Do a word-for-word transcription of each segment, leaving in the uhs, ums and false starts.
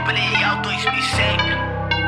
Leal dois mil e sempre.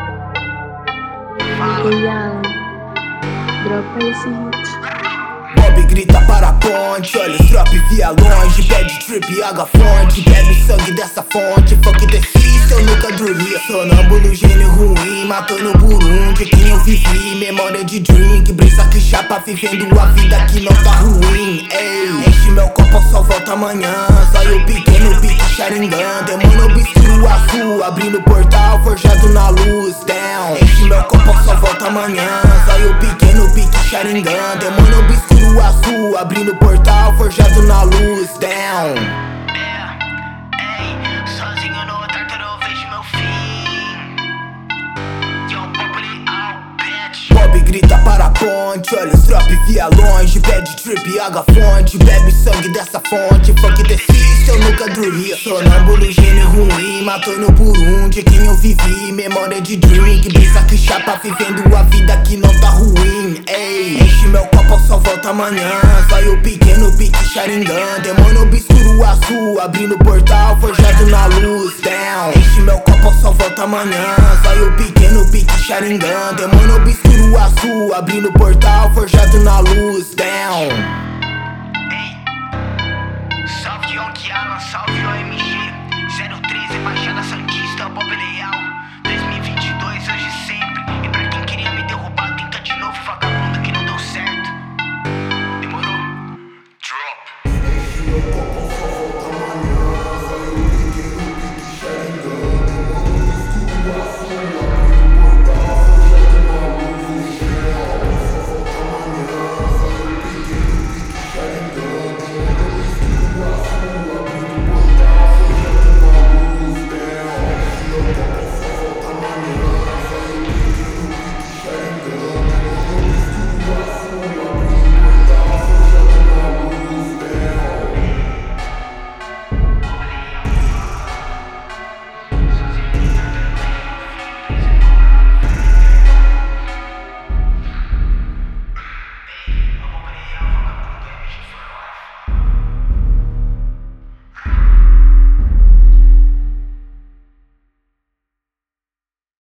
Fala. Ei, Alan, dropa esse hit. Bob grita para a ponte, olha os drop via longe. Bad trip, água fonte, bebe sangue dessa fonte. Fuck the system, eu nunca dormi. Sonâmbulo, gênio ruim, matando por um de quem eu vivi. Memória de drink, brisa que chapa, vivendo a vida que não tá ruim. Ei, enche meu copo, só volta amanhã. Saiu pequeno, pique Sharingan. Demônio obscuro azul, abrindo portal, forjado na luz. Down, enche meu copo, só volta amanhã. Saiu pequeno, pique Sharingan. Demônio obscuro azul, abrindo portal, forjado na luz. Down. É, ei, sozinho no tractor eu vejo meu fim. Yo, Bob Leal, bitch. Bob grita para a ponte, olha os drop via longe. Bad trip, água fonte, bebe sangue dessa fonte. Fuck the system, eu nunca dormi. Sonâmbulo, gênio ruim, matando por um de quem eu vivi. Memória de drink, brisa que chapa, vivendo a vida que não tá ruim. Ei, enche meu copo, só volta amanhã. Saiu pequeno, pique Sharingan. Demônio obscuro azul, abrindo portal, forjado na luz. Down, enche meu copo, só volta amanhã. Saiu pequeno, pique Sharingan.